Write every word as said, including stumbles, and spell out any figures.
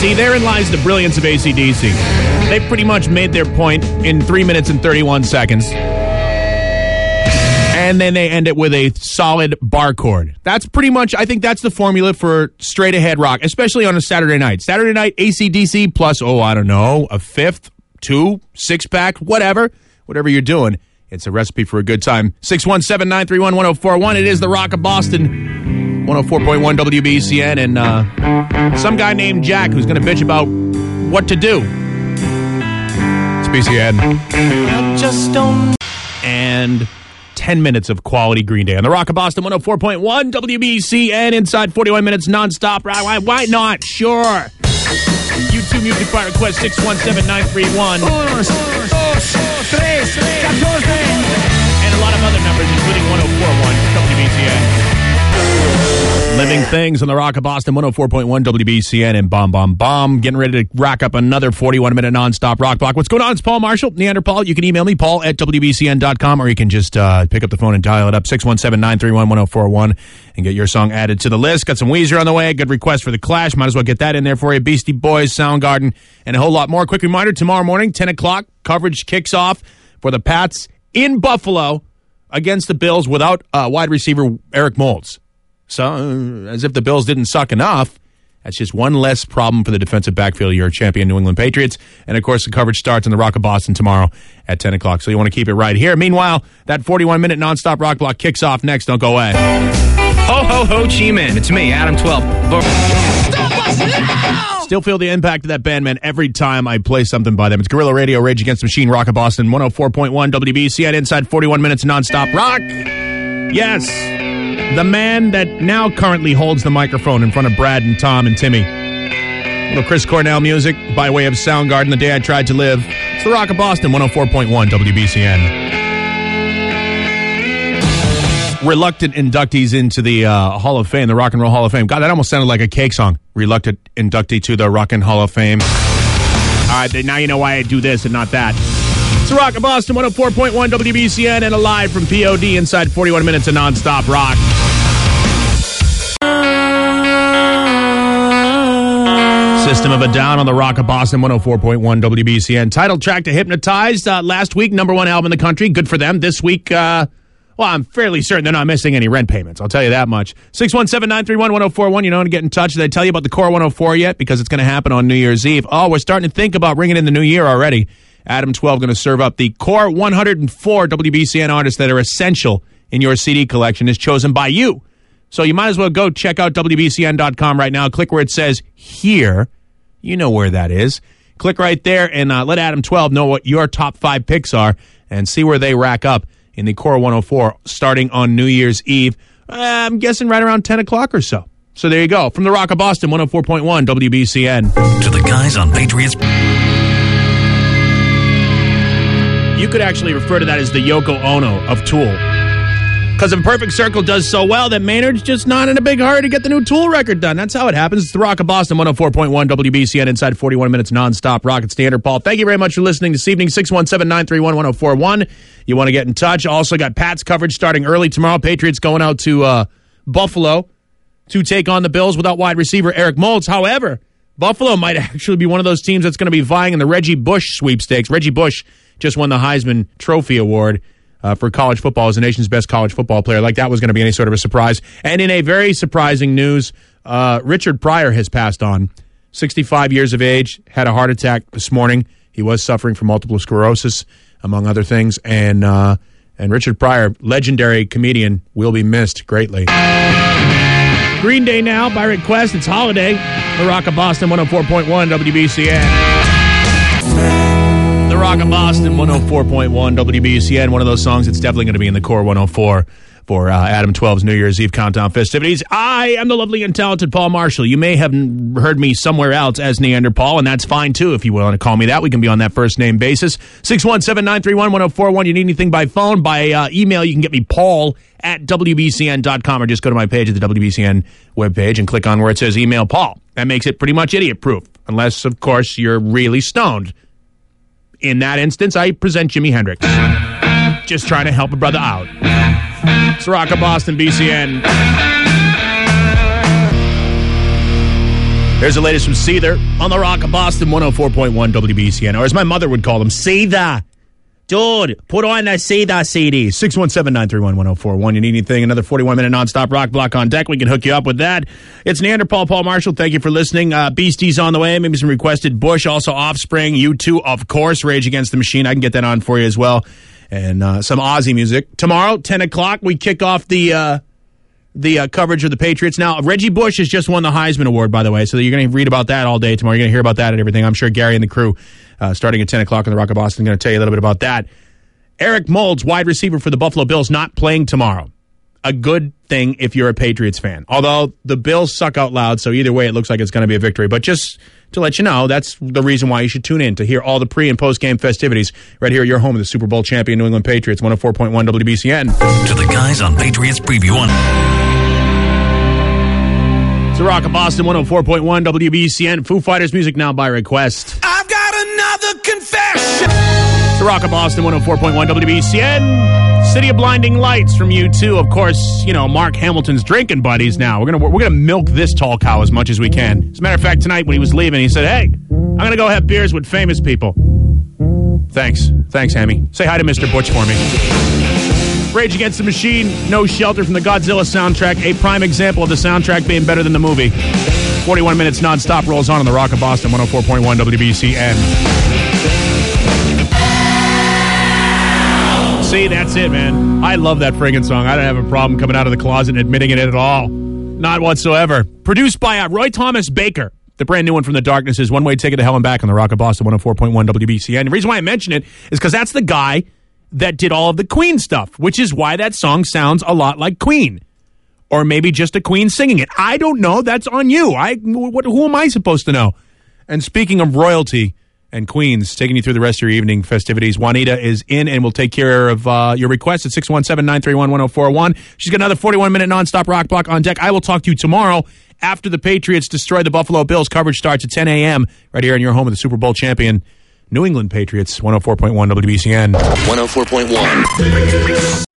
See, therein lies the brilliance of A C D C. They pretty much made their point in three minutes and thirty-one seconds. And then they end it with a solid bar chord. That's pretty much, I think that's the formula for straight ahead rock, especially on a Saturday night. Saturday night, A C D C plus, oh, I don't know, a fifth, two, six pack, whatever. Whatever you're doing, it's a recipe for a good time. six one seven, nine three one, one oh four one. It is the Rock of Boston, one oh four point one W B C N. And uh, some guy named Jack who's going to bitch about what to do. It's B C N. I just don't. And ten minutes of quality Green Day on the Rock of Boston, one oh four point one W B C N. Inside forty-one minutes nonstop. Why, why not? Sure. YouTube music by request six one seven, nine three one. And a lot of other numbers, including one oh four point one W B C N. Living Things on the Rock of Boston, one oh four point one W B C N, and Bomb Bomb Bomb. Getting ready to rack up another forty-one minute nonstop rock block. What's going on? It's Paul Marshall, Neanderpaul. You can email me, paul at W B C N dot com, or you can just uh, pick up the phone and dial it up, six one seven, nine three one, one oh four one, and get your song added to the list. Got some Weezer on the way. Good request for The Clash. Might as well get that in there for you. Beastie Boys, Soundgarden, and a whole lot more. Quick reminder, tomorrow morning, ten o'clock, coverage kicks off for the Pats in Buffalo against the Bills without uh, wide receiver Eric Moulds. So, uh, as if the Bills didn't suck enough, that's just one less problem for the defensive backfield of your champion New England Patriots. And, of course, the coverage starts in the Rock of Boston tomorrow at ten o'clock. So you want to keep it right here. Meanwhile, that forty-one minute nonstop rock block kicks off next. Don't go away. Ho, ho, ho, Chi Man. It's me, Adam twelve. Still feel the impact of that band, man, every time I play something by them. It's Guerrilla Radio, Rage Against the Machine, Rock of Boston, one oh four point one W B C N, inside forty-one minutes nonstop rock. Yes. The man that now currently holds the microphone in front of Brad and Tom and Timmy. Little Chris Cornell music by way of Soundgarden, The Day I Tried to Live. It's the Rock of Boston, one oh four point one W B C N. Reluctant inductees into the uh, Hall of Fame, the Rock and Roll Hall of Fame. God, that almost sounded like a Cake song. Reluctant inductee to the Rock and Hall of Fame. All right, now you know why I do this and not that. It's the Rock of Boston, one oh four point one W B C N, and alive from P O D inside forty-one minutes of nonstop rock. System of a Down on the Rock of Boston, one oh four point one W B C N. Title track to Hypnotized. Uh, last week, number one album in the country. Good for them. This week, uh, well, I'm fairly certain they're not missing any rent payments. I'll tell you that much. six one seven, nine three one, one oh four one. You know, to get in touch. Did I tell you about the Core one oh four yet? Because it's going to happen on New Year's Eve. Oh, we're starting to think about bringing in the new year already. Adam twelve going to serve up the Core one oh four W B C N artists that are essential in your C D collection is chosen by you. So you might as well go check out W B C N dot com right now. Click where it says Here. You know where that is. Click right there and uh, let Adam twelve know what your top five picks are and see where they rack up in the Core one oh four starting on New Year's Eve. Uh, I'm guessing right around ten o'clock or so. So there you go. From the Rock of Boston, one oh four point one W B C N. To the guys on Patriots. You could actually refer to that as the Yoko Ono of Tool. Because if Perfect Circle does so well that Maynard's just not in a big hurry to get the new Tool record done. That's how it happens. It's the Rock of Boston, one oh four point one W B C N, inside forty-one minutes nonstop rock. It's Neanderpaul. Thank you very much for listening this evening. six one seven, nine three one, one oh four one. You want to get in touch. Also got Pat's coverage starting early tomorrow. Patriots going out to uh, Buffalo to take on the Bills without wide receiver Eric Moulds. However, Buffalo might actually be one of those teams that's going to be vying in the Reggie Bush sweepstakes. Reggie Bush just won the Heisman Trophy Award uh, for college football as the nation's best college football player. Like that was going to be any sort of a surprise. And in a very surprising news, uh, Richard Pryor has passed on. sixty-five years of age, had a heart attack this morning. He was suffering from multiple sclerosis, among other things. And uh, and Richard Pryor, legendary comedian, will be missed greatly. Green Day now, by request. It's Holiday. The Rock of Boston, one oh four point one W B C N. The Rock of Boston, one oh four point one W B C N. One of those songs that's definitely going to be in the Core one oh four for uh, Adam twelve's New Year's Eve countdown festivities. I am the lovely and talented Paul Marshall. You may have heard me somewhere else as Neanderpaul, and that's fine, too, if you want to call me that. We can be on that first-name basis. six one seven, nine three one, one oh four one. You need anything by phone? By uh, email, you can get me Paul at W B C N dot com, or just go to my page at the W B C N webpage and click on where it says Email Paul. That makes it pretty much idiot-proof, unless, of course, you're really stoned. In that instance, I present Jimi Hendrix. Just trying to help a brother out. It's Rock of Boston, B C N. There's the latest from Seether on the Rock of Boston, one oh four point one W B C N. Or as my mother would call them, Seether. Dude, put on the Seether C D. six one seven, nine three one, one oh four one. You need anything, another forty-one minute nonstop rock block on deck. We can hook you up with that. It's Neanderthal Paul Marshall. Thank you for listening. Uh, Beasties on the way. Maybe some requested Bush. Also Offspring. U two, of course. Rage Against the Machine. I can get that on for you as well. And uh, some Aussie music. Tomorrow, ten o'clock, we kick off the... Uh, the uh, coverage of the Patriots. Now, Reggie Bush has just won the Heisman Award, by the way, so you're going to read about that all day tomorrow. You're going to hear about that and everything. I'm sure Gary and the crew, uh, starting at ten o'clock on the Rock of Boston, are going to tell you a little bit about that. Eric Moulds, wide receiver for the Buffalo Bills, not playing tomorrow. A good thing if you're a Patriots fan. Although the Bills suck out loud, so either way it looks like it's going to be a victory. But just to let you know, that's the reason why you should tune in to hear all the pre- and post-game festivities right here at your home of the Super Bowl champion New England Patriots, one oh four point one W B C N. To the guys on Patriots Preview on... It's the Rock of Boston, one oh four point one W B C N. Foo Fighters music now by request. I've got another confession. It's the Rock of Boston, one oh four point one W B C N. City of Blinding Lights from U two. Of course, you know, Mark Hamilton's drinking buddies now. We're gonna we're gonna milk this tall cow as much as we can. As a matter of fact, tonight when he was leaving, he said, "Hey, I'm gonna go have beers with famous people." Thanks, thanks, Hammy. Say hi to Mister Butch for me. Rage Against the Machine, No Shelter from the Godzilla soundtrack, a prime example of the soundtrack being better than the movie. forty-one minutes nonstop rolls on on the Rock of Boston, one oh four point one W B C N. See, that's it, man. I love that friggin' song. I don't have a problem coming out of the closet and admitting it at all. Not whatsoever. Produced by uh, Roy Thomas Baker. The brand new one from the Darkness is One Way Ticket to Hell and Back on the Rock of Boston, one oh four point one W B C N. The reason why I mention it is because that's the guy that did all of the Queen stuff, which is why that song sounds a lot like Queen. Or maybe just a Queen singing it. I don't know. That's on you. I what, who am I supposed to know? And speaking of royalty and Queens, taking you through the rest of your evening festivities, Juanita is in and will take care of uh, your request at six one seven, nine three one, one oh four one. She's got another forty-one minute nonstop rock block on deck. I will talk to you tomorrow after the Patriots destroy the Buffalo Bills. Coverage starts at ten a.m. right here in your home of the Super Bowl champion New England Patriots, one oh four point one W B C N. one oh four point one